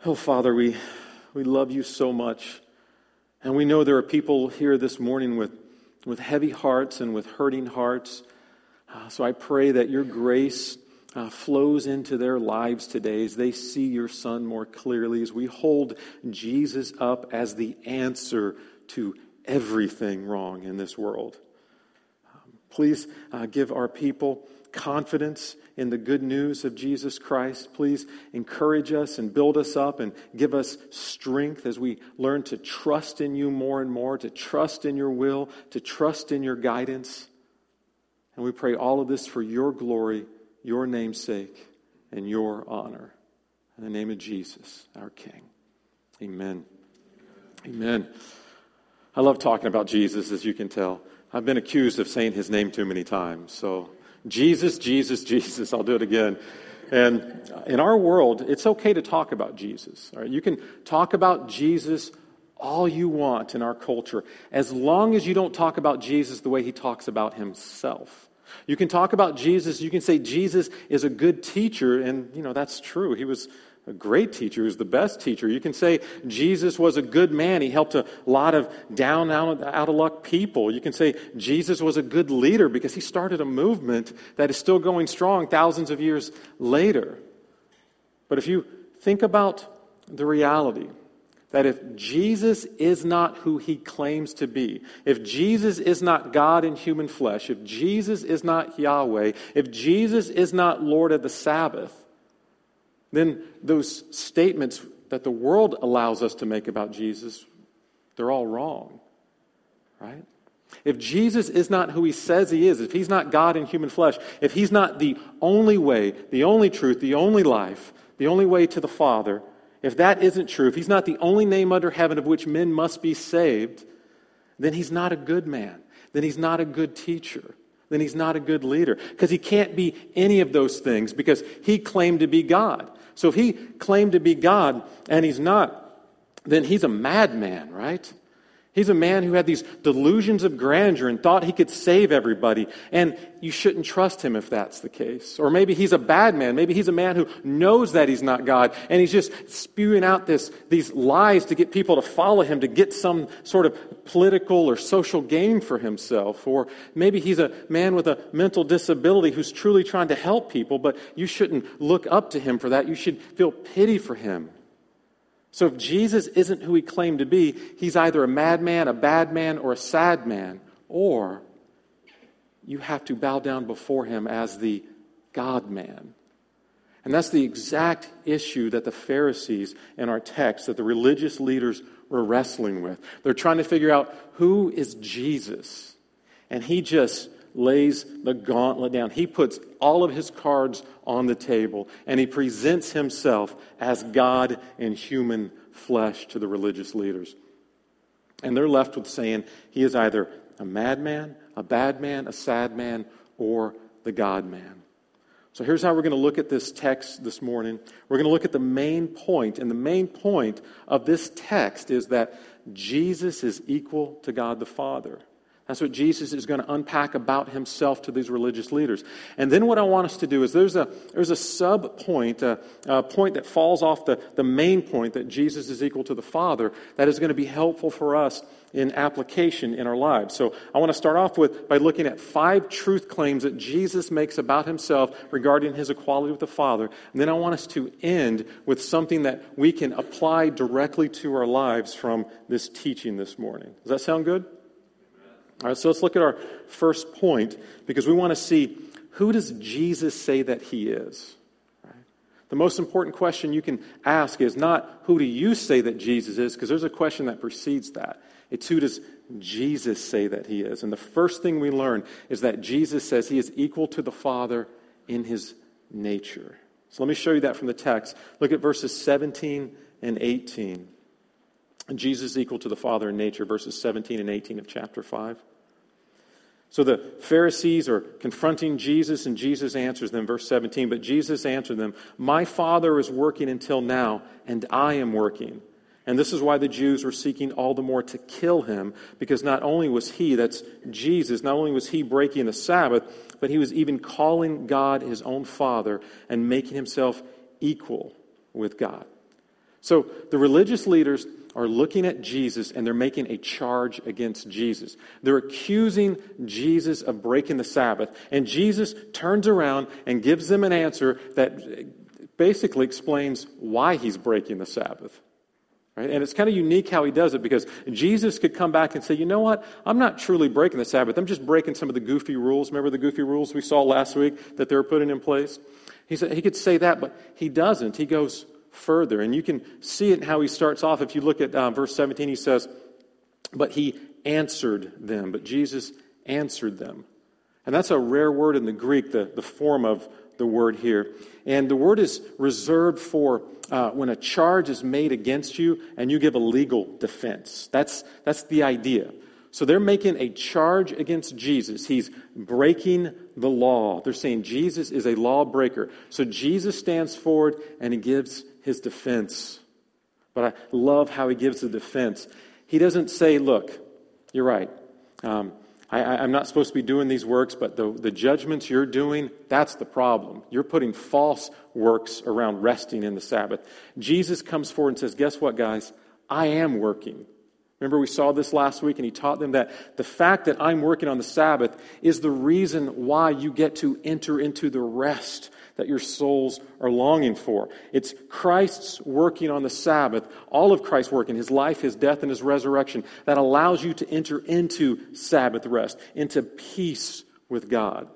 Oh, Father, we love you so much. And we know there are people here this morning with heavy hearts and with hurting hearts. So I pray that your grace flows into their lives today as they see your Son more clearly, as we hold Jesus up as the answer to everything wrong in this world. Please give our people confidence in the good news of Jesus Christ. Please encourage us and build us up and give us strength as we learn to trust in you more and more, to trust in your will, to trust in your guidance. And we pray all of this for your glory, your name's sake, and your honor. In the name of Jesus, our King. Amen. Amen. I love talking about Jesus, as you can tell. I've been accused of saying his name too many times. So, Jesus, Jesus, Jesus. I'll do it again. And in our world, it's okay to talk about Jesus. All right? You can talk about Jesus all you want in our culture, as long as you don't talk about Jesus the way he talks about himself. You can talk about Jesus, you can say Jesus is a good teacher, and that's true. He was a great teacher. He was the best teacher. You can say Jesus was a good man. He helped a lot of down, out of luck people. You can say Jesus was a good leader because he started a movement that is still going strong thousands of years later. But if you think about the reality that if Jesus is not who he claims to be, if Jesus is not God in human flesh, if Jesus is not Yahweh, if Jesus is not Lord of the Sabbath, then those statements that the world allows us to make about Jesus, they're all wrong, right? If Jesus is not who he says he is, if he's not God in human flesh, if he's not the only way, the only truth, the only life, the only way to the Father, if that isn't true, if he's not the only name under heaven of which men must be saved, then he's not a good man. Then he's not a good teacher. Then he's not a good leader. Because he can't be any of those things because he claimed to be God. So if he claimed to be God and he's not, then he's a madman, right? He's a man who had these delusions of grandeur and thought he could save everybody. And you shouldn't trust him if that's the case. Or maybe he's a bad man. Maybe he's a man who knows that he's not God. And he's just spewing out these lies to get people to follow him, to get some sort of political or social gain for himself. Or maybe he's a man with a mental disability who's truly trying to help people, but you shouldn't look up to him for that. You should feel pity for him. So if Jesus isn't who he claimed to be, he's either a madman, a bad man, or a sad man. Or you have to bow down before him as the God-man. And that's the exact issue that the Pharisees in our text, that the religious leaders were wrestling with. They're trying to figure out who is Jesus. And he just lays the gauntlet down. He puts all of his cards on the table, and he presents himself as God in human flesh to the religious leaders. And they're left with saying he is either a madman, a bad man, a sad man, or the God-man. So here's how we're going to look at this text this morning. We're going to look at the main point, and the main point of this text is that Jesus is equal to God the Father. That's what Jesus is going to unpack about himself to these religious leaders. And then what I want us to do is there's a sub-point, a point that falls off the main point that Jesus is equal to the Father that is going to be helpful for us in application in our lives. So I want to start off by looking at 5 truth claims that Jesus makes about himself regarding his equality with the Father. And then I want us to end with something that we can apply directly to our lives from this teaching this morning. Does that sound good? All right, so let's look at our first point because we want to see, who does Jesus say that he is? Right? The most important question you can ask is not, who do you say that Jesus is? Because there's a question that precedes that. It's, who does Jesus say that he is? And the first thing we learn is that Jesus says he is equal to the Father in his nature. So let me show you that from the text. Look at verses 17 and 18. And Jesus is equal to the Father in nature, verses 17 and 18 of chapter 5. So the Pharisees are confronting Jesus, and Jesus answers them, verse 17. But Jesus answered them, "My Father is working until now, and I am working." And this is why the Jews were seeking all the more to kill him, because not only was he, that's Jesus, not only was he breaking the Sabbath, but he was even calling God his own Father and making himself equal with God. So the religious leaders are looking at Jesus and they're making a charge against Jesus. They're accusing Jesus of breaking the Sabbath. And Jesus turns around and gives them an answer that basically explains why he's breaking the Sabbath. Right? And it's kind of unique how he does it, because Jesus could come back and say, you know what? I'm not truly breaking the Sabbath. I'm just breaking some of the goofy rules. Remember the goofy rules we saw last week that they were putting in place? He said he could say that, but he doesn't. He goes further. And you can see it in how he starts off. If you look at verse 17, he says, but he answered them. But Jesus answered them. And that's a rare word in the Greek, the form of the word here. And the word is reserved for when a charge is made against you and you give a legal defense. That's the idea. So they're making a charge against Jesus. He's breaking the law. They're saying Jesus is a lawbreaker. So Jesus stands forward and he gives his defense. But I love how he gives the defense. He doesn't say, look, you're right. I'm not supposed to be doing these works, but the judgments you're doing, that's the problem. You're putting false works around resting in the Sabbath. Jesus comes forward and says, guess what, guys? I am working. Remember we saw this last week, and he taught them that the fact that I'm working on the Sabbath is the reason why you get to enter into the rest that your souls are longing for. It's Christ's working on the Sabbath, all of Christ's working, his life, his death, and his resurrection, that allows you to enter into Sabbath rest, into peace with God.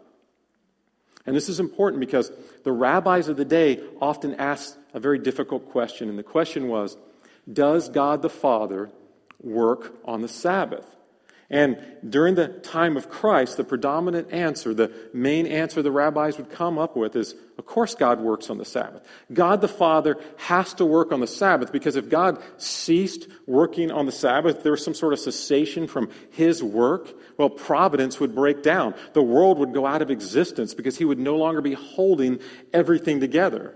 And this is important because the rabbis of the day often asked a very difficult question, and the question was, does God the Father work on the Sabbath? And during the time of Christ, the predominant answer, the main answer the rabbis would come up with is, of course God works on the Sabbath. God the Father has to work on the Sabbath, because if God ceased working on the Sabbath, there was some sort of cessation from his work, well, providence would break down. The world would go out of existence because he would no longer be holding everything together.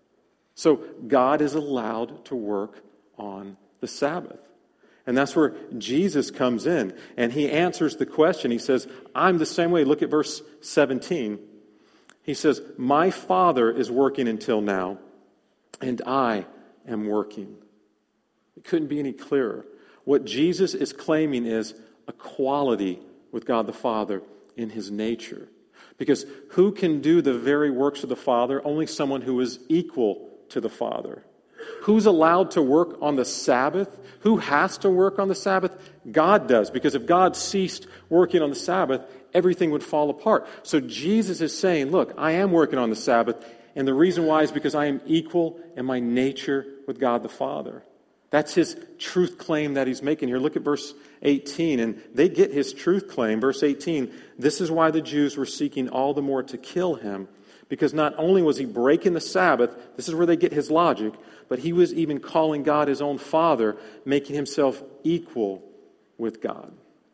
So God is allowed to work on the Sabbath. And that's where Jesus comes in, and he answers the question. He says, I'm the same way. Look at verse 17. He says, my Father is working until now, and I am working. It couldn't be any clearer. What Jesus is claiming is equality with God the Father in his nature. Because who can do the very works of the Father? Only someone who is equal to the Father. Who's allowed to work on the Sabbath? Who has to work on the Sabbath? God does, because if God ceased working on the Sabbath, everything would fall apart. So Jesus is saying, look, I am working on the Sabbath, and the reason why is because I am equal in my nature with God the Father. That's his truth claim that he's making here. Look at verse 18, and they get his truth claim. Verse 18, this is why the Jews were seeking all the more to kill him, because not only was he breaking the Sabbath, this is where they get his logic, but he was even calling God his own Father, making himself equal with God.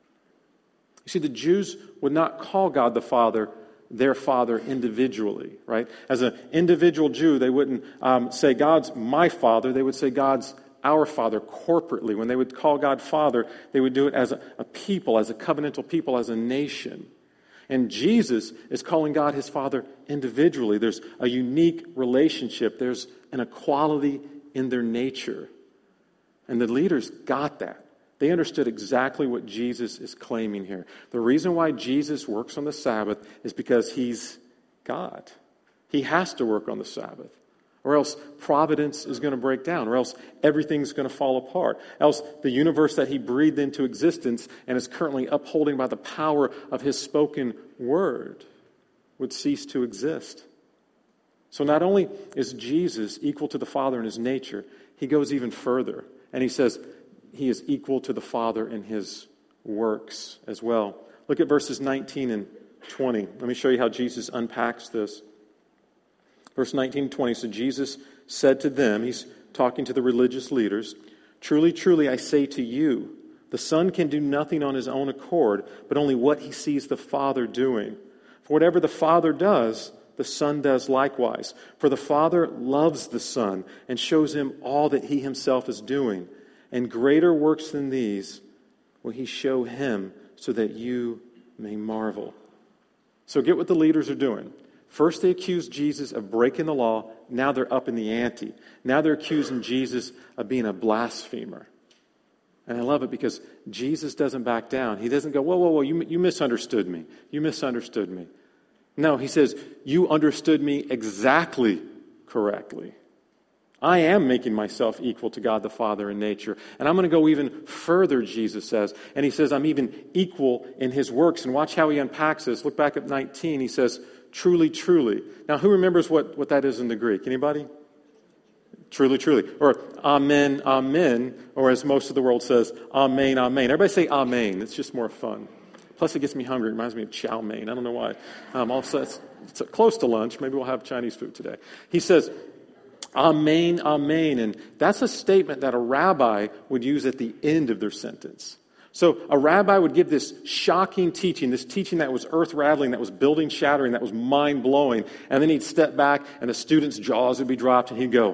You see, the Jews would not call God the Father their Father individually, right? As an individual Jew, they wouldn't say God's my Father. They would say God's our Father corporately. When they would call God Father, they would do it as a people, as a covenantal people, as a nation. And Jesus is calling God his Father individually. There's a unique relationship. There's an equality in their nature. And the leaders got that. They understood exactly what Jesus is claiming here. The reason why Jesus works on the Sabbath is because he's God. He has to work on the Sabbath. Or else providence is going to break down. Or else everything's going to fall apart. Else the universe that he breathed into existence and is currently upholding by the power of his spoken word would cease to exist. So not only is Jesus equal to the Father in his nature, he goes even further. And he says he is equal to the Father in his works as well. Look at verses 19 and 20. Let me show you how Jesus unpacks this. Verse 19 and 20, so Jesus said to them, he's talking to the religious leaders, truly, truly, I say to you, the Son can do nothing on his own accord, but only what he sees the Father doing. For whatever the Father does, the Son does likewise. For the Father loves the Son and shows him all that he himself is doing. And greater works than these will he show him, so that you may marvel. So get what the leaders are doing. First they accused Jesus of breaking the law. Now they're up in the ante. Now they're accusing Jesus of being a blasphemer. And I love it because Jesus doesn't back down. He doesn't go, whoa, you misunderstood me. You misunderstood me. No, he says, you understood me exactly correctly. I am making myself equal to God the Father in nature. And I'm going to go even further, Jesus says. And he says, I'm even equal in his works. And watch how he unpacks this. Look back at 19. He says, truly, truly. Now, who remembers what that is in the Greek? Anybody? Truly, truly. Or amen, amen. Or as most of the world says, amen, amen. Everybody say amen. It's just more fun. Plus, it gets me hungry. It reminds me of chow mein. I don't know why. Also, it's close to lunch. Maybe we'll have Chinese food today. He says, amen, amen. And that's a statement that a rabbi would use at the end of their sentence. So a rabbi would give this shocking teaching, this teaching that was earth-rattling, that was building-shattering, that was mind-blowing. And then he'd step back, and the student's jaws would be dropped, and he'd go,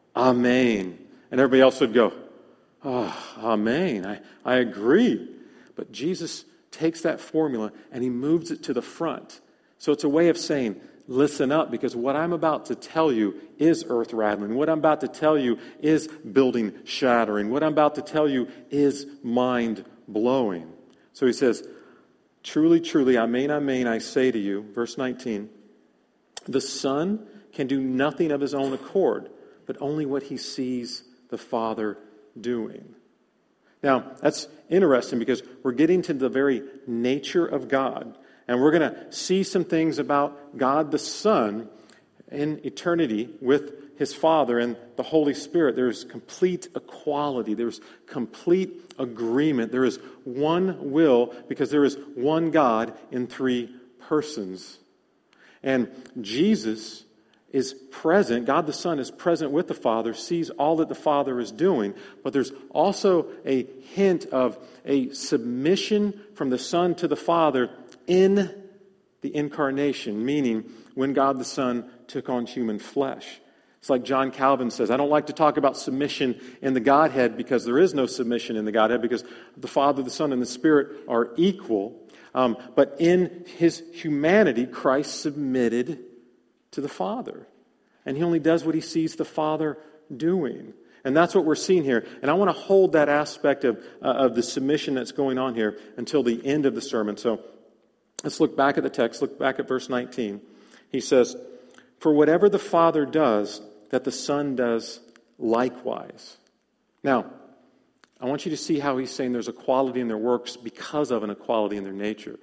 amen. And everybody else would go, oh, amen. I agree. But Jesus takes that formula, and he moves it to the front. So it's a way of saying, listen up, because what I'm about to tell you is earth-rattling. What I'm about to tell you is building-shattering. What I'm about to tell you is mind-blowing. So he says, truly, truly, amen, amen, I say to you, verse 19, the Son can do nothing of his own accord, but only what he sees the Father doing. Now, that's interesting because we're getting to the very nature of God. And we're going to see some things about God the Son in eternity with his Father and the Holy Spirit. There's complete equality. There's complete agreement. There is one will because there is one God in three persons. And Jesus is present. God the Son is present with the Father, sees all that the Father is doing. But there's also a hint of a submission from the Son to the Father in the incarnation, meaning when God the Son took on human flesh. It's like John Calvin says, I don't like to talk about submission in the Godhead because there is no submission in the Godhead because the Father, the Son, and the Spirit are equal. But in his humanity, Christ submitted to the Father. And he only does what he sees the Father doing. And that's what we're seeing here. And I want to hold that aspect of the submission that's going on here until the end of the sermon. So let's look back at the text. Look back at verse 19. He says, for whatever the Father does, that the Son does likewise. Now, I want you to see how he's saying there's equality in their works because of an equality in their nature.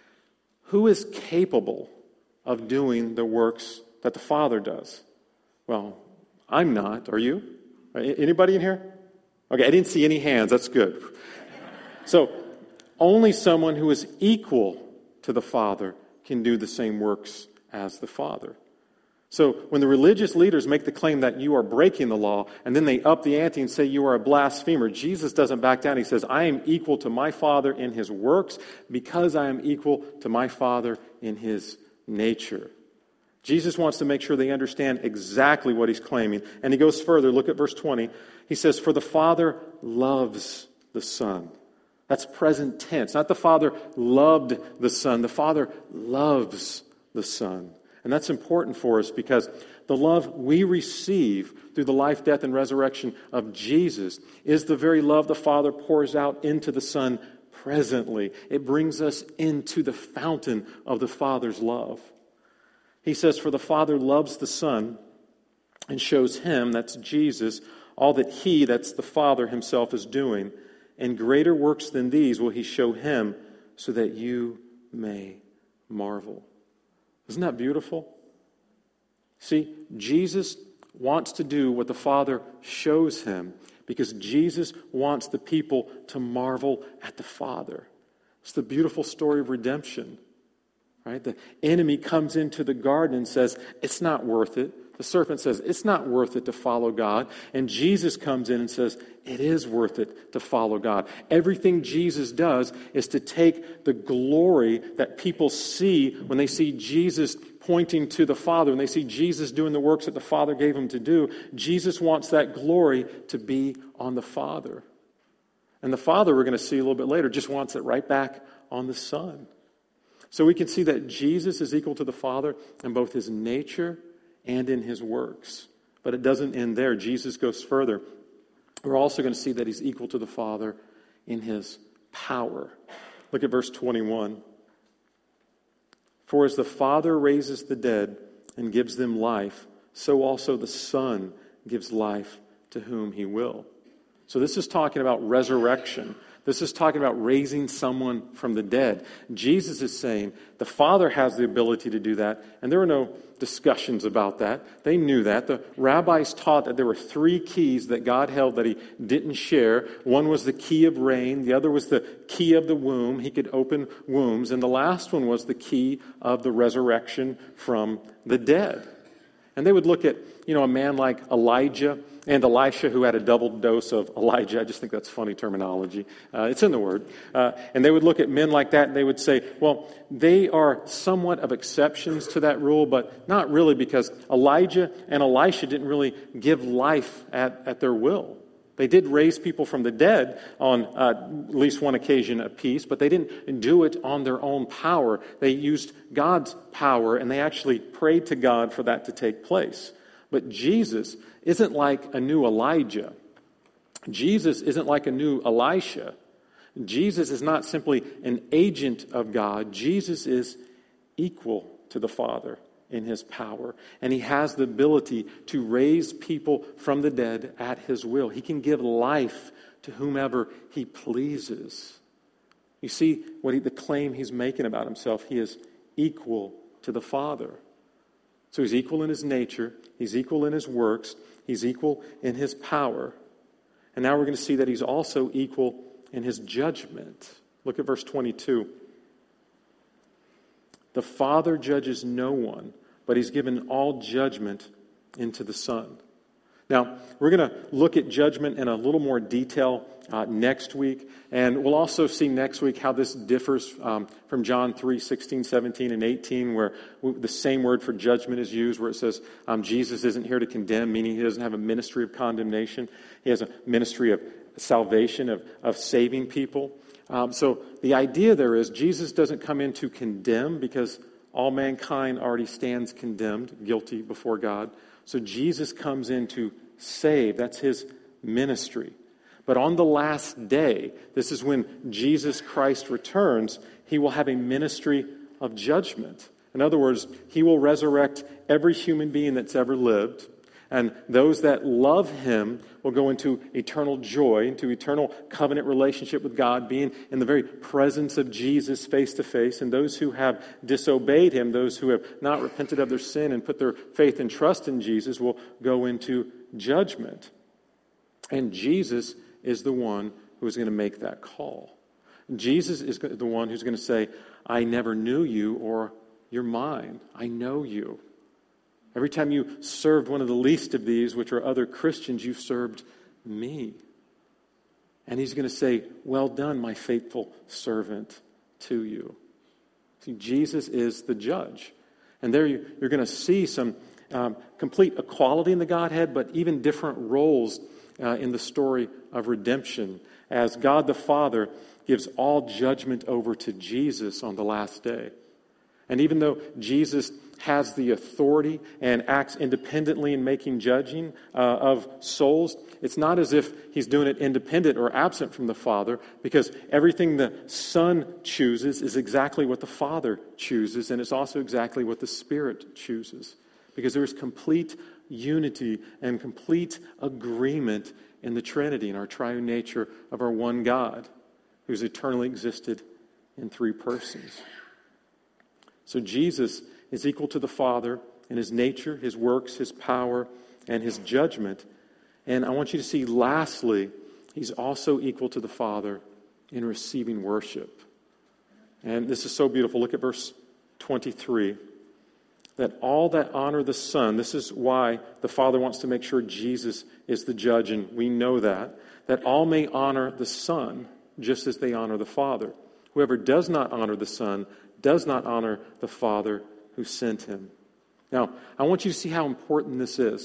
Who is capable of doing the works that the Father does? Well, I'm not. Are you? Anybody in here? Okay, I didn't see any hands. That's good. So, only someone who is equal to the Father can do the same works as the Father. So, when the religious leaders make the claim that you are breaking the law, and then they up the ante and say you are a blasphemer, Jesus doesn't back down. He says, I am equal to my Father in his works because I am equal to my Father in his nature. Jesus wants to make sure they understand exactly what he's claiming. And he goes further. Look at verse 20. He says, for the Father loves the Son. That's present tense. Not the Father loved the Son. The Father loves the Son. And that's important for us because the love we receive through the life, death, and resurrection of Jesus is the very love the Father pours out into the Son presently. It brings us into the fountain of the Father's love. He says, for the Father loves the Son and shows him, that's Jesus, all that he, that's the Father himself, is doing. And greater works than these will he show him so that you may marvel. Isn't that beautiful? See, Jesus wants to do what the Father shows him because Jesus wants the people to marvel at the Father. It's the beautiful story of redemption. Right? The enemy comes into the garden and says, it's not worth it. The serpent says, it's not worth it to follow God. And Jesus comes in and says, it is worth it to follow God. Everything Jesus does is to take the glory that people see when they see Jesus pointing to the Father, when they see Jesus doing the works that the Father gave him to do. Jesus wants that glory to be on the Father. And the Father, we're going to see a little bit later, just wants it right back on the Son. So we can see that Jesus is equal to the Father in both his nature and in his works. But it doesn't end there. Jesus goes further. We're also going to see that he's equal to the Father in his power. Look at verse 21. For as the Father raises the dead and gives them life, so also the Son gives life to whom he will. So this is talking about resurrection. This is talking about raising someone from the dead. Jesus is saying the Father has the ability to do that, and there were no discussions about that. They knew that. The rabbis taught that there were three keys that God held that he didn't share. One was the key of rain. The other was the key of the womb. He could open wombs. And the last one was the key of the resurrection from the dead. And they would look at, a man like Elijah and Elisha, who had a double dose of Elijah. I just think that's funny terminology. It's in the Word. And they would look at men like that, and they would say, well, they are somewhat of exceptions to that rule, but not really, because Elijah and Elisha didn't really give life at their will. They did raise people from the dead on at least one occasion apiece, but they didn't do it on their own power. They used God's power, and they actually prayed to God for that to take place. But Jesus isn't like a new Elijah. Jesus isn't like a new Elisha. Jesus is not simply an agent of God. Jesus is equal to the Father in his power. And he has the ability to raise people from the dead at his will. He can give life to whomever he pleases. You see the claim he's making about himself. He is equal to the Father. So he's equal in his nature. He's equal in his works. He's equal in his power. And now we're going to see that he's also equal in his judgment. Look at verse 22. The Father judges no one, but he's given all judgment into the Son. Now, we're going to look at judgment in a little more detail next week. And we'll also see next week how this differs from John 3, 16, 17, and 18, where the same word for judgment is used, where it says Jesus isn't here to condemn, meaning he doesn't have a ministry of condemnation. He has a ministry of salvation, of saving people. So the idea there is Jesus doesn't come in to condemn, because all mankind already stands condemned, guilty before God. So Jesus comes in to save. That's his ministry. But on the last day, this is when Jesus Christ returns, he will have a ministry of judgment. In other words, he will resurrect every human being that's ever lived. And those that love him will go into eternal joy, into eternal covenant relationship with God, being in the very presence of Jesus face to face. And those who have disobeyed him, those who have not repented of their sin and put their faith and trust in Jesus, will go into judgment. And Jesus is the one who is going to make that call. Jesus is the one who's going to say, I never knew you, or you're mine. I know you. Every time you served one of the least of these, which are other Christians, you served me. And he's going to say, well done, my faithful servant, to you. See, Jesus is the judge. And there you're going to see some complete equality in the Godhead, but even different roles in the story of redemption, as God the Father gives all judgment over to Jesus on the last day. And even though Jesus has the authority and acts independently in making judging of souls, it's not as if he's doing it independent or absent from the Father, because everything the Son chooses is exactly what the Father chooses, and it's also exactly what the Spirit chooses. Because there is complete unity and complete agreement in the Trinity, in our triune nature of our one God, who's eternally existed in three persons. So Jesus is equal to the Father in his nature, his works, his power, and his judgment. And I want you to see, lastly, he's also equal to the Father in receiving worship. And this is so beautiful. Look at verse 23. That all that honor the Son, this is why the Father wants to make sure Jesus is the judge, and we know that all may honor the Son just as they honor the Father. Whoever does not honor the Son does not honor the Father who sent him. Now, I want you to see how important this is.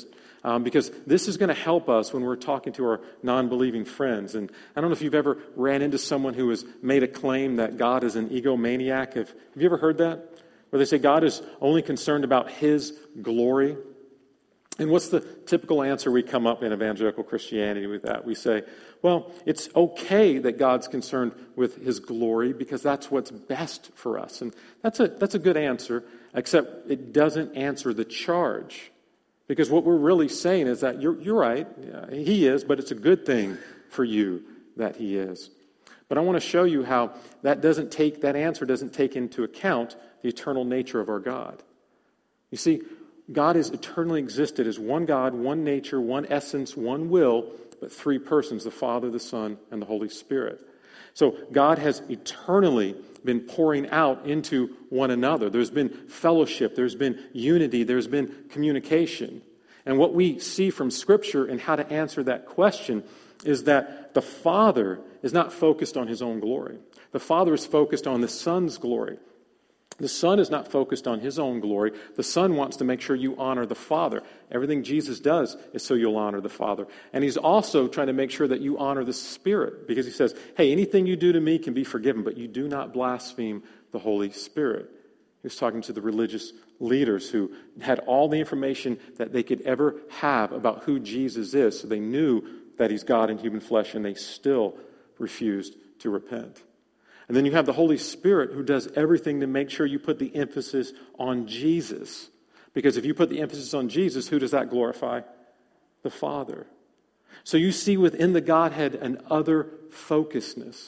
because this is going to help us when we're talking to our non-believing friends. And I don't know if you've ever ran into someone who has made a claim that God is an egomaniac. Have you ever heard that? Where they say God is only concerned about His glory. And what's the typical answer we come up in evangelical Christianity with that? We say, well, it's okay that God's concerned with His glory because that's what's best for us. And that's a good answer, except it doesn't answer the charge. Because what we're really saying is that you're right, He is, but it's a good thing for you that He is. But I want to show you how that answer doesn't take into account the eternal nature of our God. You see, God has eternally existed as one God, one nature, one essence, one will, but three persons, the Father, the Son, and the Holy Spirit. So God has eternally been pouring out into one another. There's been fellowship, there's been unity, there's been communication. And what we see from Scripture and how to answer that question is that the Father is not focused on His own glory. The Father is focused on the Son's glory. The Son is not focused on His own glory. The Son wants to make sure you honor the Father. Everything Jesus does is so you'll honor the Father. And He's also trying to make sure that you honor the Spirit, because He says, hey, anything you do to me can be forgiven, but you do not blaspheme the Holy Spirit. He was talking to the religious leaders who had all the information that they could ever have about who Jesus is. So they knew that He's God in human flesh, and they still refused to repent. And then you have the Holy Spirit who does everything to make sure you put the emphasis on Jesus. Because if you put the emphasis on Jesus, who does that glorify? The Father. So you see within the Godhead an other focusedness.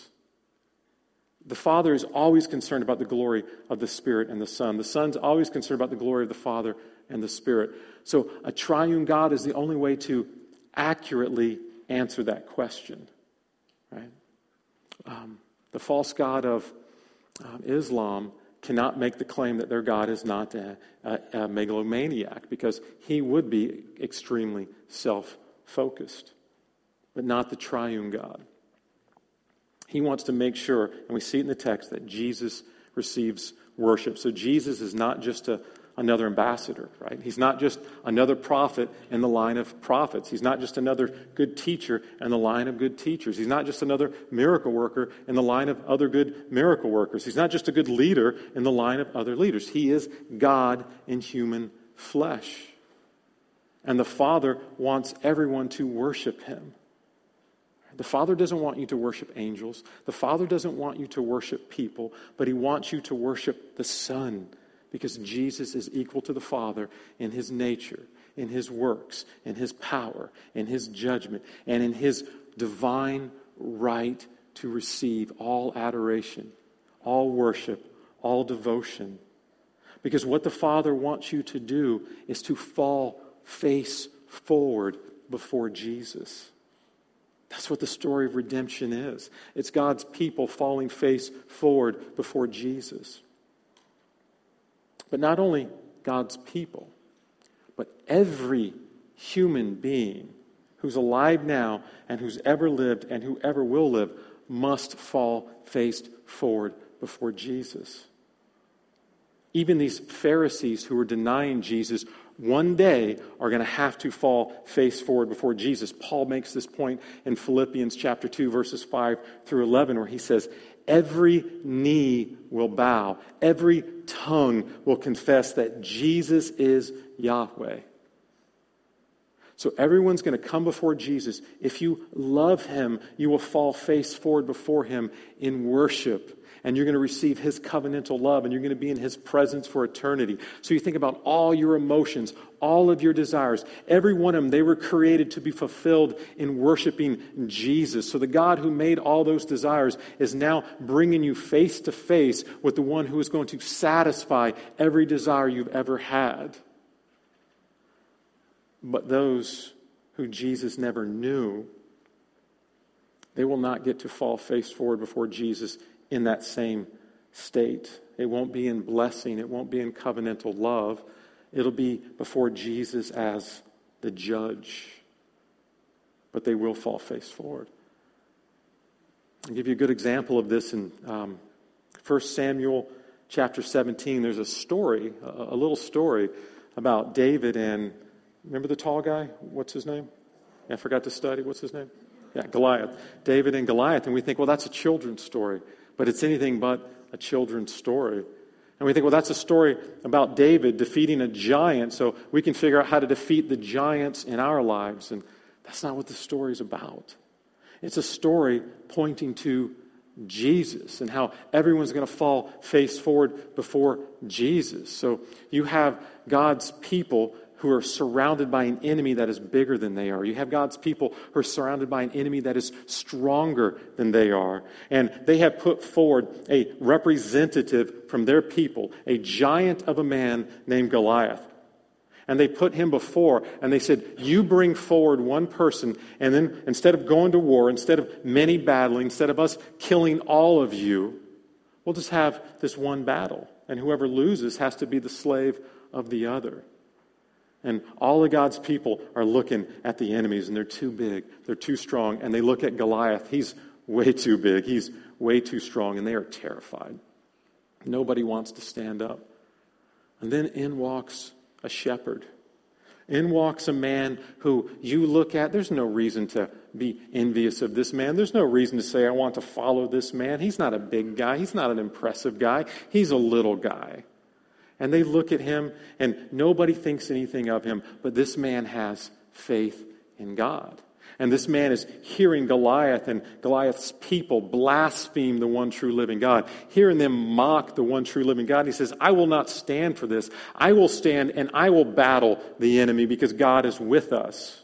The Father is always concerned about the glory of the Spirit and the Son. The Son's always concerned about the glory of the Father and the Spirit. So a triune God is the only way to accurately answer that question. Right? The false god of Islam cannot make the claim that their God is not a megalomaniac, because he would be extremely self-focused, but not the triune God. He wants to make sure, and we see it in the text, that Jesus receives worship. So Jesus is not just another ambassador, right? He's not just another prophet in the line of prophets. He's not just another good teacher in the line of good teachers. He's not just another miracle worker in the line of other good miracle workers. He's not just a good leader in the line of other leaders. He is God in human flesh. And the Father wants everyone to worship Him. The Father doesn't want you to worship angels. The Father doesn't want you to worship people, but He wants you to worship the Son, because Jesus is equal to the Father in His nature, in His works, in His power, in His judgment, and in His divine right to receive all adoration, all worship, all devotion. Because what the Father wants you to do is to fall face forward before Jesus. That's what the story of redemption is. It's God's people falling face forward before Jesus. But not only God's people, but every human being who's alive now and who's ever lived and who ever will live must fall face forward before Jesus. Even these Pharisees who are denying Jesus one day are going to have to fall face forward before Jesus. Paul makes this point in Philippians chapter 2, verses 5 through 11, where he says, every knee will bow, every tongue will confess that Jesus is Yahweh. So everyone's going to come before Jesus. If you love Him, you will fall face forward before Him in worship. And you're going to receive His covenantal love, and you're going to be in His presence for eternity. So you think about all your emotions, all of your desires. Every one of them, they were created to be fulfilled in worshiping Jesus. So the God who made all those desires is now bringing you face to face with the one who is going to satisfy every desire you've ever had. But those who Jesus never knew, they will not get to fall face forward before Jesus in that same state. It won't be in blessing. It won't be in covenantal love. It'll be before Jesus as the judge. But they will fall face forward. I'll give you a good example of this in 1 Samuel chapter 17. There's a story, a little story about David and Remember the tall guy? What's his name? I forgot to study. What's his name? Yeah, Goliath. David and Goliath. And we think, well, that's a children's story. But it's anything but a children's story. And we think, well, that's a story about David defeating a giant, so we can figure out how to defeat the giants in our lives. And that's not what the story's about. It's a story pointing to Jesus and how everyone's going to fall face forward before Jesus. So you have God's people who are surrounded by an enemy that is bigger than they are. You have God's people who are surrounded by an enemy that is stronger than they are. And they have put forward a representative from their people, a giant of a man named Goliath. And they put him before, and they said, you bring forward one person, and then instead of going to war, instead of many battling, instead of us killing all of you, we'll just have this one battle. And whoever loses has to be the slave of the other. And all of God's people are looking at the enemies, and they're too big, they're too strong, and they look at Goliath. He's way too big, he's way too strong, and they are terrified. Nobody wants to stand up. And then in walks a shepherd. In walks a man who you look at, there's no reason to be envious of this man. There's no reason to say, I want to follow this man. He's not a big guy. He's not an impressive guy. He's a little guy. And they look at him, and nobody thinks anything of him, but this man has faith in God. And this man is hearing Goliath and Goliath's people blaspheme the one true living God, hearing them mock the one true living God. And he says, I will not stand for this. I will stand and I will battle the enemy because God is with us.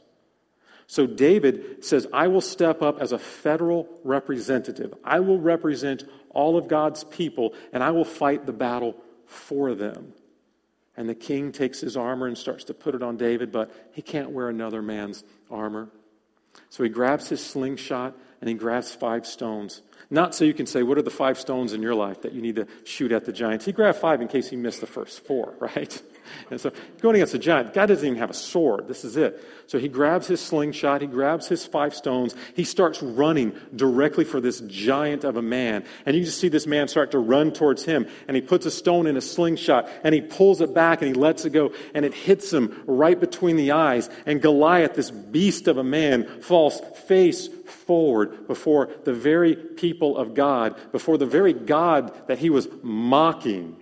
So David says, I will step up as a federal representative. I will represent all of God's people, and I will fight the battle for them. And the king takes his armor and starts to put it on David, but he can't wear another man's armor. So he grabs his slingshot and he grabs 5 stones. Not so you can say, what are the 5 stones in your life that you need to shoot at the giants? He grabbed 5 in case he missed the first 4, right? And so going against a giant, God doesn't even have a sword. This is it. So he grabs his slingshot, he grabs his 5 stones, he starts running directly for this giant of a man. And you just see this man start to run towards him, and he puts a stone in a slingshot, and he pulls it back, and he lets it go, and it hits him right between the eyes. And Goliath, this beast of a man, falls face forward before the very people of God, before the very God that he was mocking.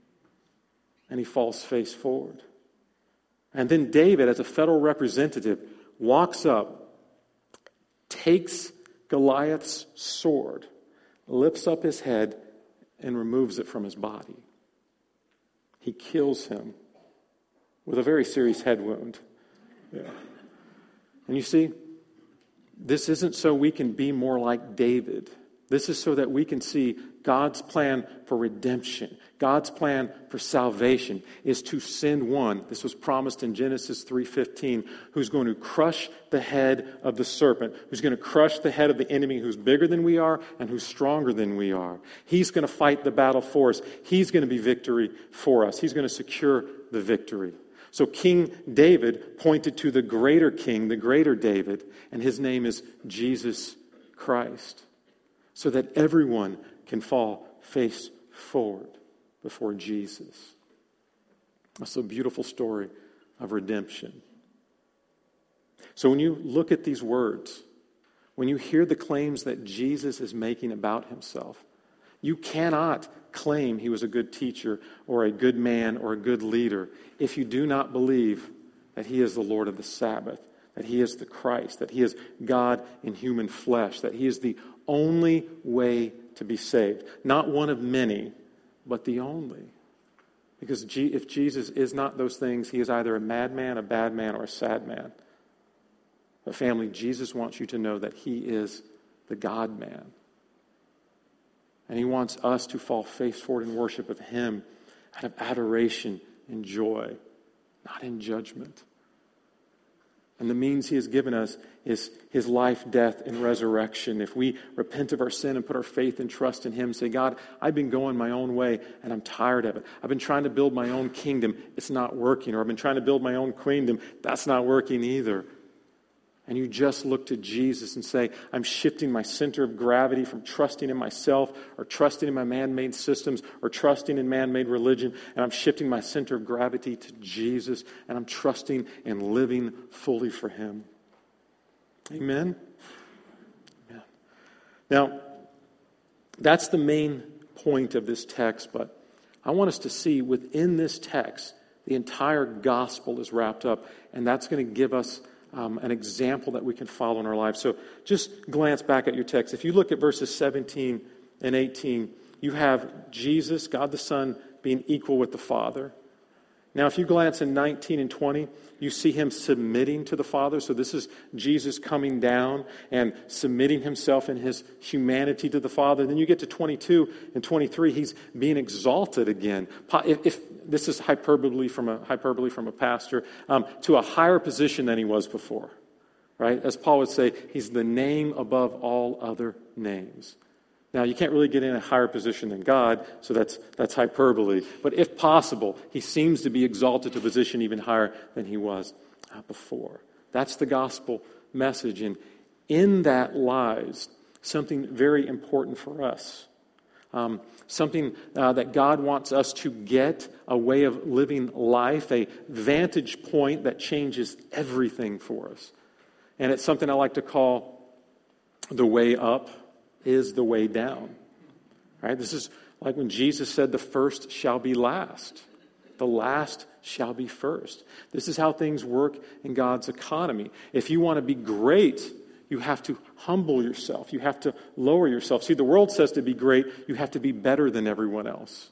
And he falls face forward. And then David, as a federal representative, walks up, takes Goliath's sword, lifts up his head, and removes it from his body. He kills him with a very serious head wound. Yeah. And you see, this isn't so we can be more like David. This is so that we can see God's plan for redemption. God's plan for salvation is to send one, this was promised in Genesis 3:15, who's going to crush the head of the serpent, who's going to crush the head of the enemy who's bigger than we are and who's stronger than we are. He's going to fight the battle for us. He's going to be victory for us. He's going to secure the victory. So King David pointed to the greater king, the greater David, and his name is Jesus Christ, so that everyone can fall face forward before Jesus. That's a beautiful story of redemption. So when you look at these words, when you hear the claims that Jesus is making about himself, you cannot claim he was a good teacher or a good man or a good leader if you do not believe that he is the Lord of the Sabbath, that he is the Christ, that he is God in human flesh, that he is the only way to be saved. Not one of many, but the only. Because if Jesus is not those things, he is either a madman, a bad man, or a sad man. But family, Jesus wants you to know that he is the God-man. And he wants us to fall face forward in worship of him out of adoration and joy, not in judgment. And the means he has given us is his life, death, and resurrection. If we repent of our sin and put our faith and trust in him, say, God, I've been going my own way and I'm tired of it. I've been trying to build my own kingdom. It's not working. Or I've been trying to build my own kingdom. That's not working either. and you just look to Jesus and say, I'm shifting my center of gravity from trusting in myself or trusting in my man-made systems or trusting in man-made religion, and I'm shifting my center of gravity to Jesus, and I'm trusting and living fully for Him. Amen? Amen. Now, that's the main point of this text, but I want us to see within this text, the entire gospel is wrapped up, and that's going to give us an example that we can follow in our lives. So just glance back at your text. If you look at verses 17 and 18, you have Jesus, God the Son, being equal with the Father. Now, if you glance in 19 and 20, you see Him submitting to the Father. So this is Jesus coming down and submitting Himself in His humanity to the Father. Then you get to 22 and 23, He's being exalted again. If this is hyperbole from a pastor, to a higher position than He was before. Right? As Paul would say, He's the name above all other names. Now, you can't really get in a higher position than God, so that's hyperbole. But if possible, He seems to be exalted to a position even higher than He was before. That's the gospel message. And in that lies something very important for us. Something that God wants us to get, a way of living life, a vantage point that changes everything for us. And it's something I like to call the way up is the way down. Right? This is like when Jesus said, the first shall be last. The last shall be first. This is how things work in God's economy. If you want to be great, you have to humble yourself. You have to lower yourself. See, the world says to be great, you have to be better than everyone else.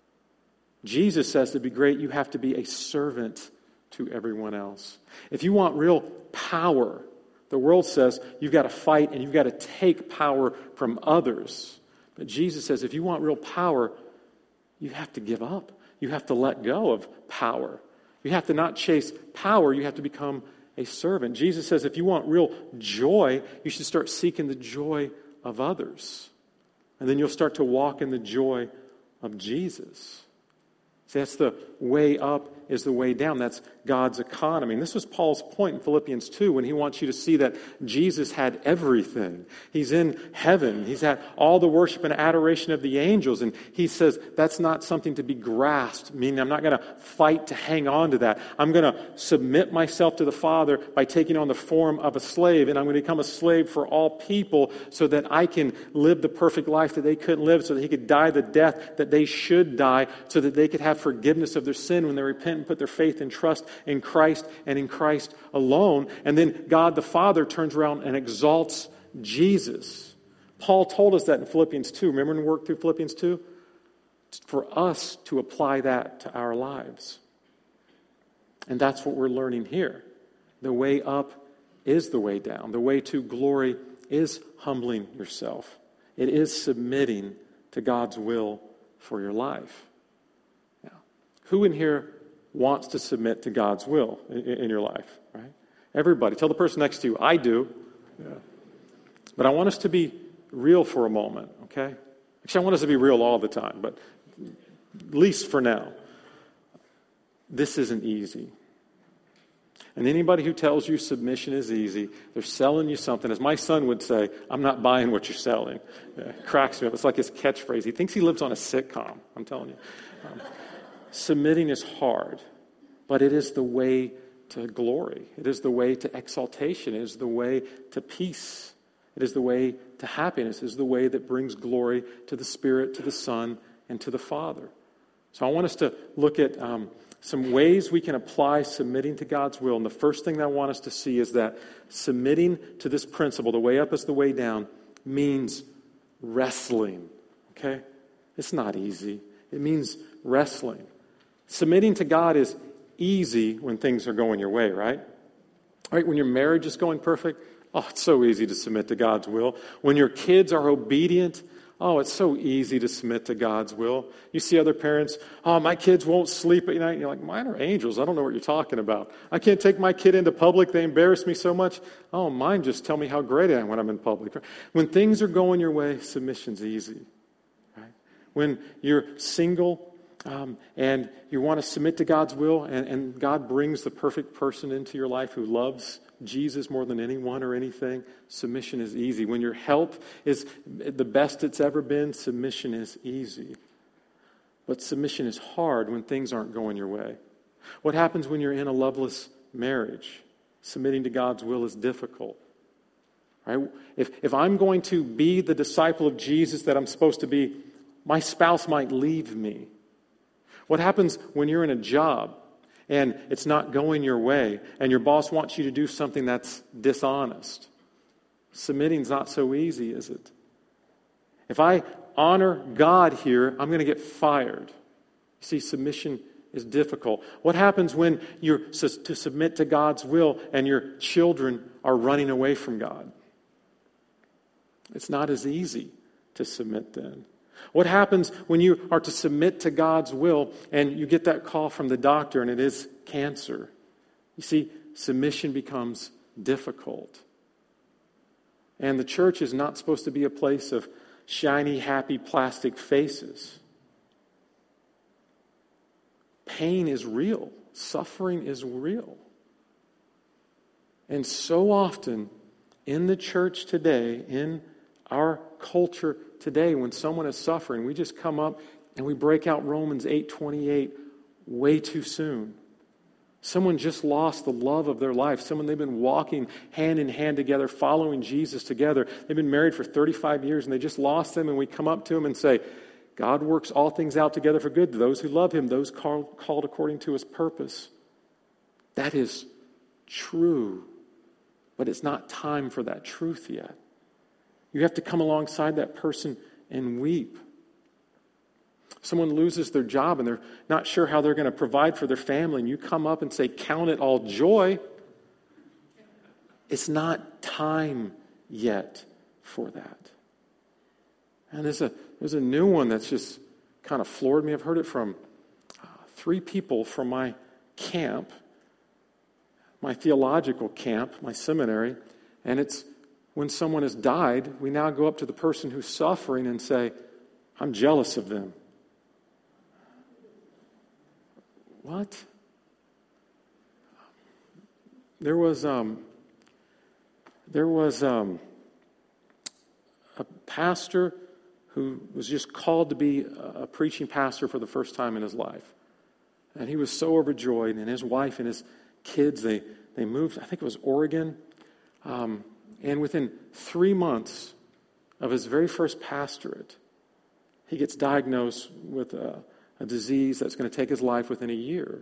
Jesus says to be great, you have to be a servant to everyone else. If you want real power, the world says you've got to fight and you've got to take power from others. But Jesus says if you want real power, you have to give up. You have to let go of power. You have to not chase power. You have to become a servant. Jesus says if you want real joy, you should start seeking the joy of others. And then you'll start to walk in the joy of Jesus. See, that's the way up is the way down. That's God's economy. And this was Paul's point in Philippians 2 when he wants you to see that Jesus had everything. He's in heaven. He's had all the worship and adoration of the angels. And he says that's not something to be grasped, meaning I'm not going to fight to hang on to that. I'm going to submit myself to the Father by taking on the form of a slave. And I'm going to become a slave for all people so that I can live the perfect life that they couldn't live, so that He could die the death that they should die, so that they could have forgiveness of their sin when they repent and put their faith and trust in Christ and in Christ alone. And then God the Father turns around and exalts Jesus. Paul told us that in Philippians 2. Remember when we worked through Philippians 2? For us to apply that to our lives. And that's what we're learning here. The way up is the way down. The way to glory is humbling yourself. It is submitting to God's will for your life. Who in here wants to submit to God's will in your life, right? Everybody. Tell the person next to you, I do. Yeah. But I want us to be real for a moment, okay? Actually, I want us to be real all the time, but at least for now. This isn't easy. And anybody who tells you submission is easy, they're selling you something. As my son would say, I'm not buying what you're selling. It cracks me up. It's like his catchphrase. He thinks he lives on a sitcom, I'm telling you. Submitting is hard, but it is the way to glory. It is the way to exaltation. It is the way to peace. It is the way to happiness. It is the way that brings glory to the Spirit, to the Son, and to the Father. So I want us to look at some ways we can apply submitting to God's will. And the first thing that I want us to see is that submitting to this principle, the way up is the way down, means wrestling. Okay? It's not easy. It means wrestling. Submitting to God is easy when things are going your way, right? Right? When your marriage is going perfect, oh, it's so easy to submit to God's will. When your kids are obedient, oh, it's so easy to submit to God's will. You see other parents, oh, my kids won't sleep at night. You're like, mine are angels. I don't know what you're talking about. I can't take my kid into public. They embarrass me so much. Oh, mine just tell me how great I am when I'm in public. When things are going your way, submission's easy. Right? When you're single and you want to submit to God's will, and God brings the perfect person into your life who loves Jesus more than anyone or anything, submission is easy. When your health is the best it's ever been, submission is easy. But submission is hard when things aren't going your way. What happens when you're in a loveless marriage? Submitting to God's will is difficult. Right? If I'm going to be the disciple of Jesus that I'm supposed to be, my spouse might leave me. What happens when you're in a job and it's not going your way and your boss wants you to do something that's dishonest? Submitting's not so easy, is it? If I honor God here, I'm going to get fired. You see, submission is difficult. What happens when you're to submit to God's will and your children are running away from God? It's not as easy to submit then. What happens when you are to submit to God's will and you get that call from the doctor and it is cancer? You see, submission becomes difficult. And the church is not supposed to be a place of shiny, happy plastic faces. Pain is real. Suffering is real. And so often in the church today, in our culture today, when someone is suffering, we just come up and we break out Romans 8:28 way too soon. Someone just lost the love of their life. Someone they've been walking hand in hand together, following Jesus together. They've been married for 35 years and they just lost them, and we come up to them and say, God works all things out together for good to those who love Him, those called according to His purpose. That is true, but it's not time for that truth yet. You have to come alongside that person and weep. Someone loses their job and they're not sure how they're going to provide for their family, and you come up and say, count it all joy. It's not time yet for that. And there's a new one that's just kind of floored me. I've heard it from 3 people from my camp, my theological camp, my seminary, and it's when someone has died, we now go up to the person who's suffering and say, I'm jealous of them. What? There was a pastor who was just called to be a preaching pastor for the first time in his life. And he was so overjoyed, and his wife and his kids, they moved, I think it was Oregon. And within 3 months of his very first pastorate, he gets diagnosed with a disease that's going to take his life within a year.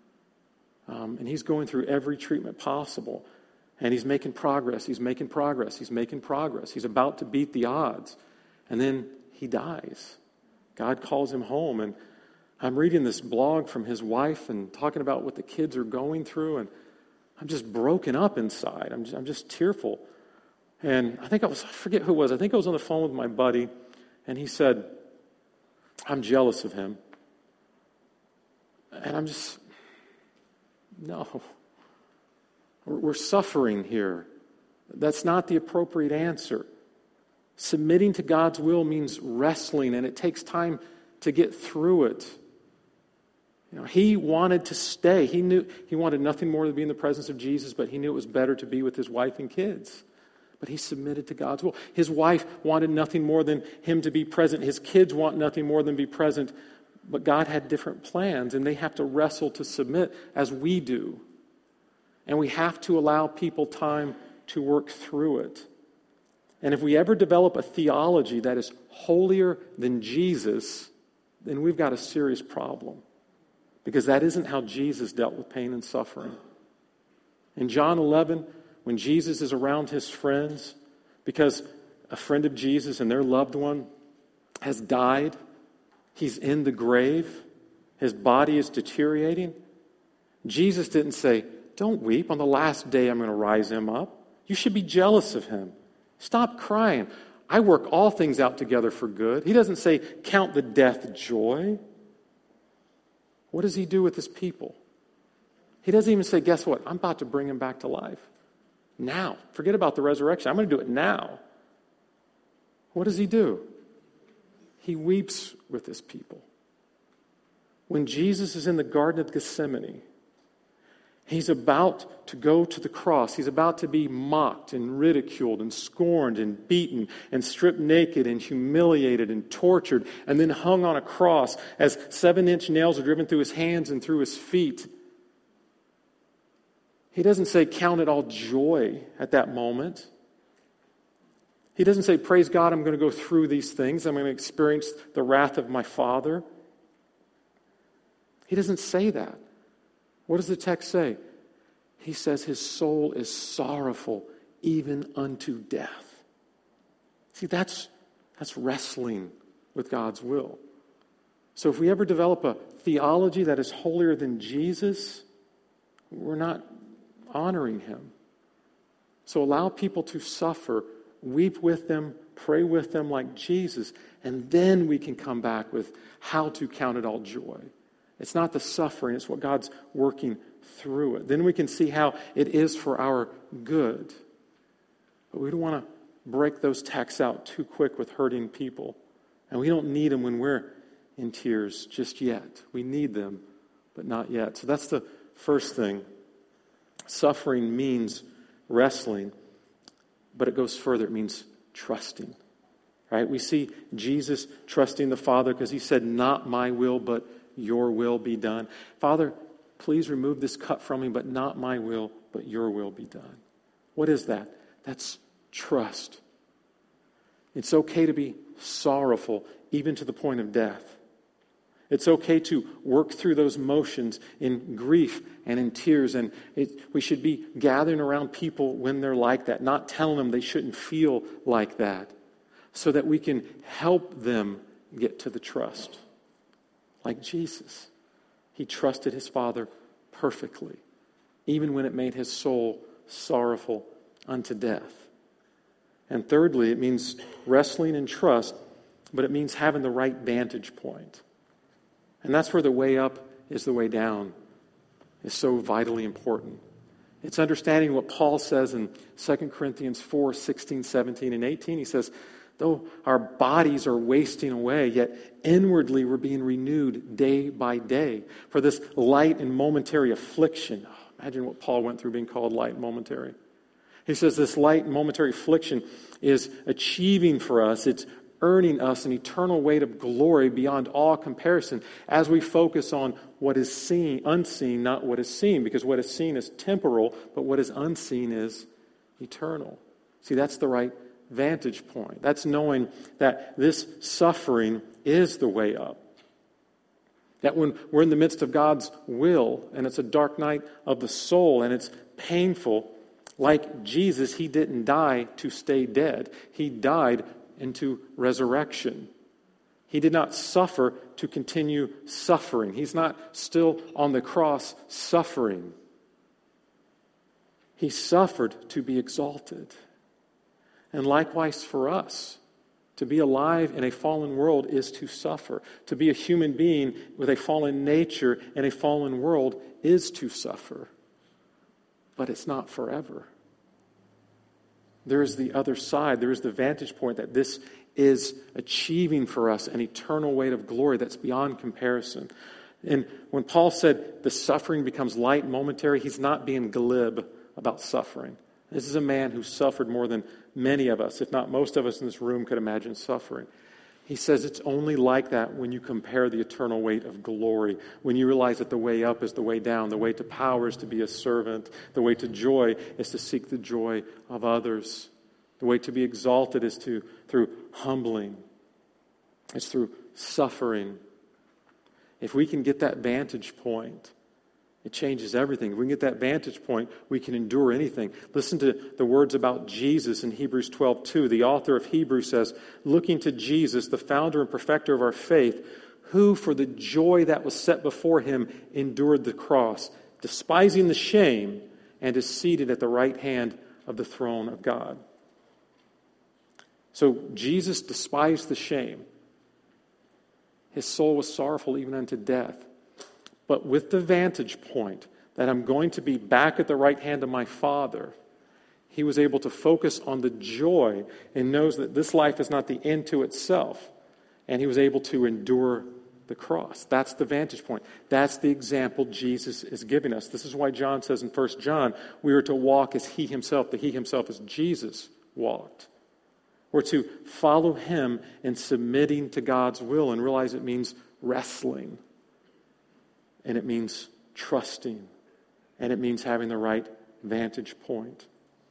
And he's going through every treatment possible. And he's making progress. He's making progress. He's making progress. He's about to beat the odds. And then he dies. God calls him home. And I'm reading this blog from his wife and talking about what the kids are going through. And I'm just broken up inside. I'm just tearful. And I forget who it was. I think I was on the phone with my buddy. And he said, I'm jealous of him. And I'm just, no. We're suffering here. That's not the appropriate answer. Submitting to God's will means wrestling, and it takes time to get through it. You know, he wanted to stay. He knew he wanted nothing more than to be in the presence of Jesus, but he knew it was better to be with his wife and kids. But he submitted to God's will. His wife wanted nothing more than him to be present. His kids want nothing more than be present. But God had different plans, and they have to wrestle to submit as we do. And we have to allow people time to work through it. And if we ever develop a theology that is holier than Jesus, then we've got a serious problem. Because that isn't how Jesus dealt with pain and suffering. In John 11, when Jesus is around his friends, because a friend of Jesus and their loved one has died, he's in the grave, his body is deteriorating, Jesus didn't say, don't weep, on the last day I'm going to rise him up. You should be jealous of him. Stop crying. I work all things out together for good. He doesn't say, count the death joy. What does he do with his people? He doesn't even say, guess what? I'm about to bring him back to life. Now. Forget about the resurrection. I'm going to do it now. What does he do? He weeps with his people. When Jesus is in the Garden of Gethsemane, he's about to go to the cross. He's about to be mocked and ridiculed and scorned and beaten and stripped naked and humiliated and tortured and then hung on a cross as 7-inch nails are driven through his hands and through his feet. He doesn't say, count it all joy at that moment. He doesn't say, praise God, I'm going to go through these things. I'm going to experience the wrath of my Father. He doesn't say that. What does the text say? He says his soul is sorrowful even unto death. See, that's wrestling with God's will. So if we ever develop a theology that is holier than Jesus, we're not honoring him. So allow people to suffer, weep with them, pray with them like Jesus, and then we can come back with how to count it all joy. It's not the suffering, it's what God's working through it. Then we can see how it is for our good. But we don't want to break those texts out too quick with hurting people. And we don't need them when we're in tears just yet. We need them, but not yet. So that's the first thing. Suffering means wrestling, but it goes further. It means trusting. Right? We see Jesus trusting the Father because he said, not my will, but your will be done. Father, please remove this cup from me, but not my will, but your will be done. What is that? That's trust. It's okay to be sorrowful, even to the point of death. It's okay to work through those motions in grief and in tears. And we should be gathering around people when they're like that, not telling them they shouldn't feel like that, so that we can help them get to the trust. Like Jesus. He trusted his Father perfectly, even when it made his soul sorrowful unto death. And thirdly, it means wrestling in trust, but it means having the right vantage point. And that's where the way up is the way down is so vitally important. It's understanding what Paul says in 2 Corinthians 4, 16, 17, and 18. He says, though our bodies are wasting away, yet inwardly we're being renewed day by day. For this light and momentary affliction. Oh, imagine what Paul went through being called light and momentary. He says this light and momentary affliction is achieving for us, it's earning us an eternal weight of glory beyond all comparison as we focus on what is seen, unseen, not what is seen. Because what is seen is temporal, but what is unseen is eternal. See, that's the right vantage point. That's knowing that this suffering is the way up. That when we're in the midst of God's will, and it's a dark night of the soul, and it's painful, like Jesus, he didn't die to stay dead. He died into resurrection. He did not suffer to continue suffering. He's not still on the cross suffering. He suffered to be exalted. And likewise for us, to be alive in a fallen world is to suffer. To be a human being with a fallen nature in a fallen world is to suffer. But it's not forever. There is the other side. There is the vantage point that this is achieving for us an eternal weight of glory that's beyond comparison. And when Paul said the suffering becomes light and momentary, he's not being glib about suffering. This is a man who suffered more than many of us, if not most of us in this room, could imagine suffering. He says it's only like that when you compare the eternal weight of glory, when you realize that the way up is the way down, the way to power is to be a servant, the way to joy is to seek the joy of others, the way to be exalted is through humbling, it's through suffering. If we can get that vantage point, it changes everything. If we can get that vantage point, we can endure anything. Listen to the words about Jesus in Hebrews 12:2. The author of Hebrews says, looking to Jesus, the founder and perfecter of our faith, who for the joy that was set before him endured the cross, despising the shame, and is seated at the right hand of the throne of God. So Jesus despised the shame. His soul was sorrowful even unto death. But with the vantage point that I'm going to be back at the right hand of my Father, he was able to focus on the joy and knows that this life is not the end to itself. And he was able to endure the cross. That's the vantage point. That's the example Jesus is giving us. This is why John says in 1 John, we are to walk as he himself, that he himself as Jesus walked. We're to follow him in submitting to God's will and realize it means wrestling. And it means trusting. And it means having the right vantage point.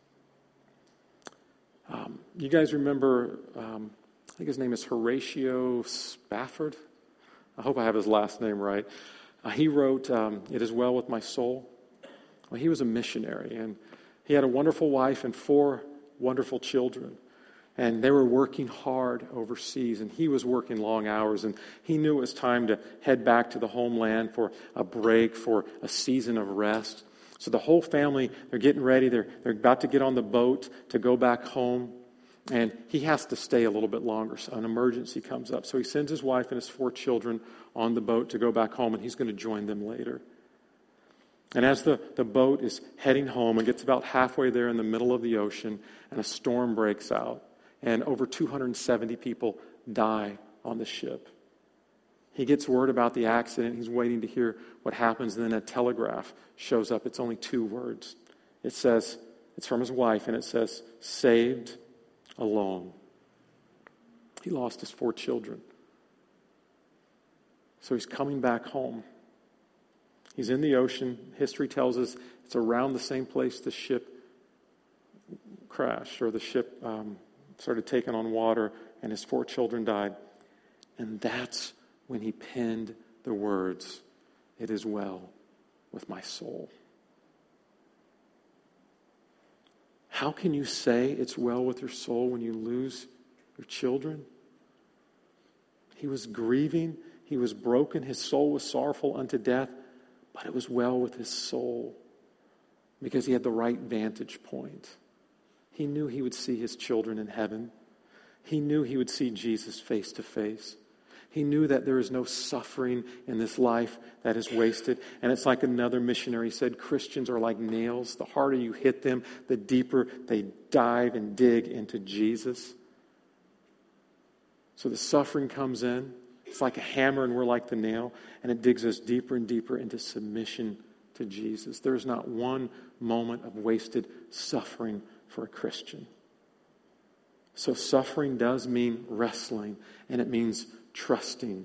You guys remember, I think his name is Horatio Spafford. I hope I have his last name right. He wrote, It Is Well With My Soul. Well, he was a missionary, and he had a wonderful wife and 4 wonderful children. And they were working hard overseas, and he was working long hours, and he knew it was time to head back to the homeland for a break, for a season of rest. So the whole family, they're getting ready. They're about to get on the boat to go back home. And he has to stay a little bit longer. So an emergency comes up. So he sends his wife and his 4 children on the boat to go back home, and he's going to join them later. And as the boat is heading home and gets about halfway there in the middle of the ocean, and a storm breaks out, and over 270 people die on the ship. He gets word about the accident. He's waiting to hear what happens, and then a telegraph shows up. It's only 2 words. It says, it's from his wife, and it says, saved alone. He lost his 4 children. So he's coming back home. He's in the ocean. History tells us it's around the same place the ship crashed, or the ship started taking on water, and his 4 children died. And that's when he penned the words, "It is well with my soul." How can you say it's well with your soul when you lose your children? He was grieving. He was broken. His soul was sorrowful unto death. But it was well with his soul because he had the right vantage point. He knew he would see his children in heaven. He knew he would see Jesus face to face. He knew that there is no suffering in this life that is wasted. And it's like another missionary said, Christians are like nails. The harder you hit them, the deeper they dive and dig into Jesus. So the suffering comes in. It's like a hammer, and we're like the nail. And it digs us deeper and deeper into submission to Jesus. There's not one moment of wasted suffering for a Christian. So suffering does mean wrestling, and it means trusting.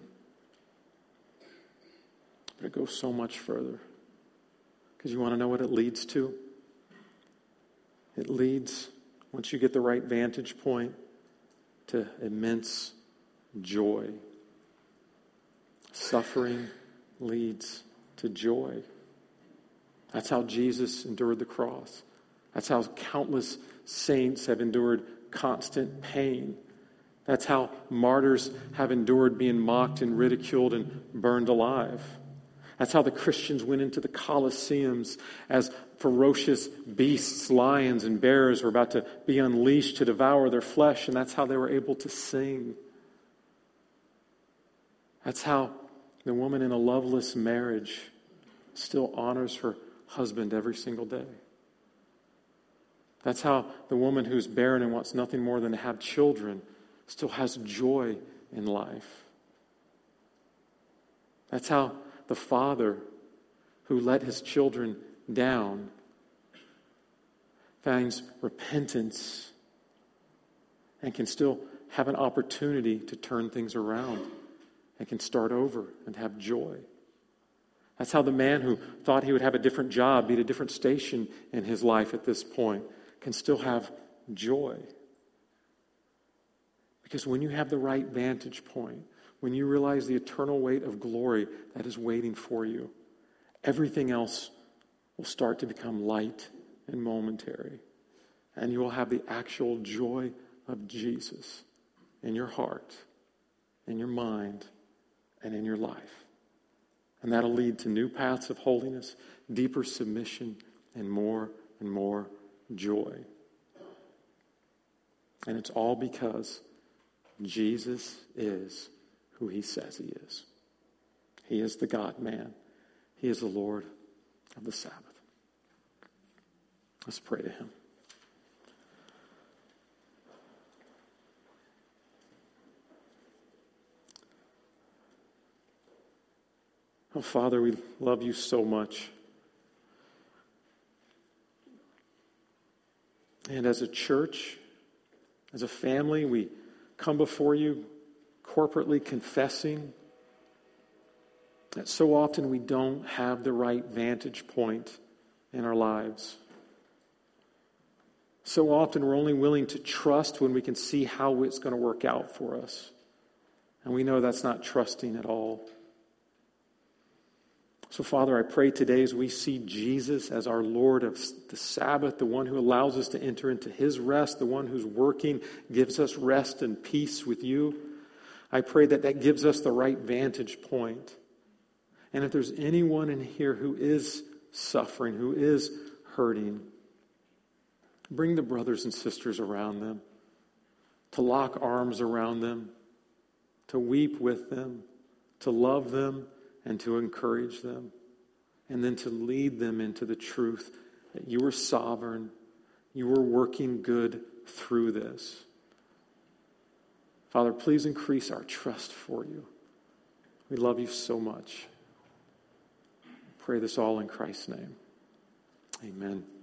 But it goes so much further. Because you want to know what it leads to? It leads, once you get the right vantage point, to immense joy. Suffering leads to joy. That's how Jesus endured the cross. That's how countless saints have endured constant pain. That's how martyrs have endured being mocked and ridiculed and burned alive. That's how the Christians went into the Colosseums as ferocious beasts, lions and bears were about to be unleashed to devour their flesh, and that's how they were able to sing. That's how the woman in a loveless marriage still honors her husband every single day. That's how the woman who's barren and wants nothing more than to have children still has joy in life. That's how the father who let his children down finds repentance and can still have an opportunity to turn things around and can start over and have joy. That's how the man who thought he would have a different job, be at a different station in his life at this point, can still have joy. Because when you have the right vantage point, when you realize the eternal weight of glory that is waiting for you, everything else will start to become light and momentary. And you will have the actual joy of Jesus in your heart, in your mind, and in your life. And that'll lead to new paths of holiness, deeper submission, and more joy. And it's all because Jesus is who he says he is. He is the God-man. He is the Lord of the Sabbath. Let's pray to him. Oh, Father, we love you so much. And as a church, as a family, we come before you corporately confessing that so often we don't have the right vantage point in our lives. So often we're only willing to trust when we can see how it's going to work out for us. And we know that's not trusting at all. So, Father, I pray today as we see Jesus as our Lord of the Sabbath, the one who allows us to enter into his rest, the one who's working, gives us rest and peace with you. I pray that that gives us the right vantage point. And if there's anyone in here who is suffering, who is hurting, bring the brothers and sisters around them, to lock arms around them, to weep with them, to love them, and to encourage them, and then to lead them into the truth that you are sovereign, you are working good through this. Father, please increase our trust for you. We love you so much. Pray this all in Christ's name. Amen.